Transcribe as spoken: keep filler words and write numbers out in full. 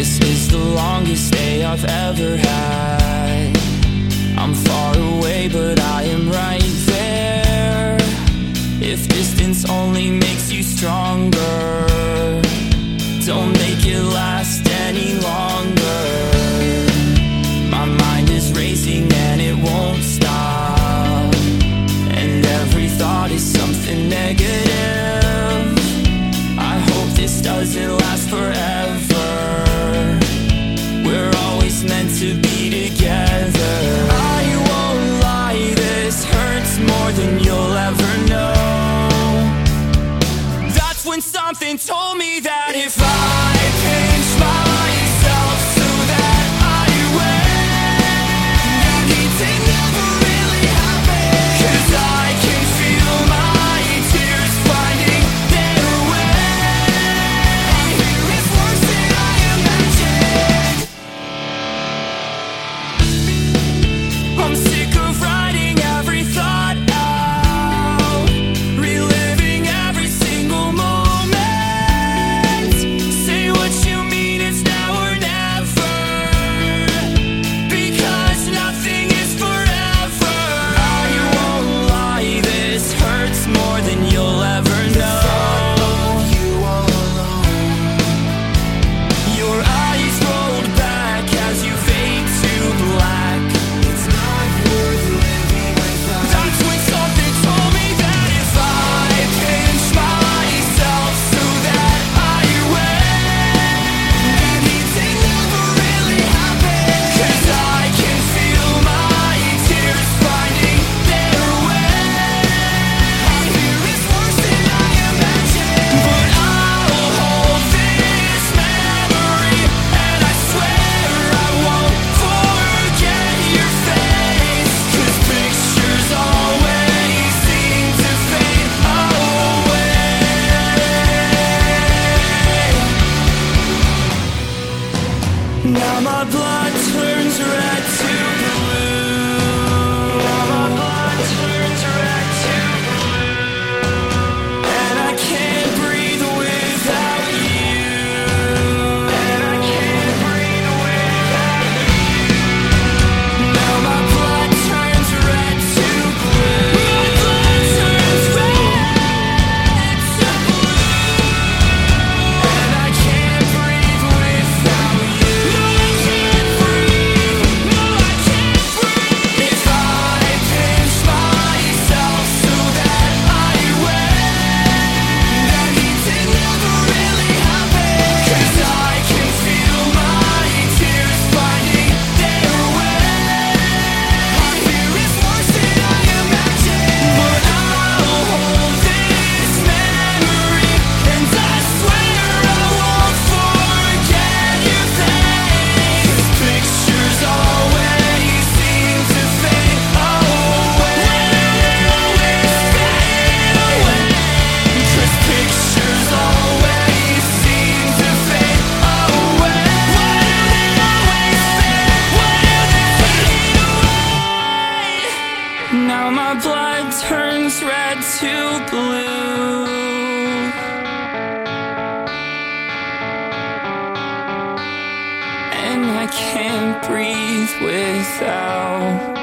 This is the longest day I've ever had. I'm far away, but I am right there. If distance only makes you stronger, don't make it last any longer. My mind is racing and it won't stop, and every thought is something negative. I hope this doesn't last forever. We're always meant to be together. I won't lie, this hurts more than you'll ever know. That's when something told me that if I pinch myself so that I win, anything never really happened. 'Cause I can feel my tears finding their way. It's worse than I imagined. I'm sick of writing every thought out, reliving every single moment. Say what you mean, it's now or never, because nothing is forever. I won't lie, this hurts more than you'll ever know. You all alone. Your eyes rolled back as you fade to black. It's not worth living without. That's when something told me that if I pinch myself so that I win, anything never really happened. 'Cause I can feel my tears finding their way. Fear is worse than I imagined. But I'll hold this memory, and I swear I won't forget your face. 'Cause pictures always seem to fade away. Now my blood turns red to blue. Now my blood turns red to blue. And I can't breathe without you. And I can't breathe without you. Now my blood turns red to blue. My blood turns red to blue. And I can't breathe without you. No, I can't breathe. No, I can't breathe. If I pinch myself so that I win, anything never really happened. 'Cause I can feel my tears finding their way. Fear is worse than I imagined. But I'll hold this memory, and I swear I won't forget your face. Pictures always seem to fade away. Fade away. 'Cause pictures always seem to fade away. Why do they always fade? Why do they fade away? Now my blood turns red to blue, and I can't breathe without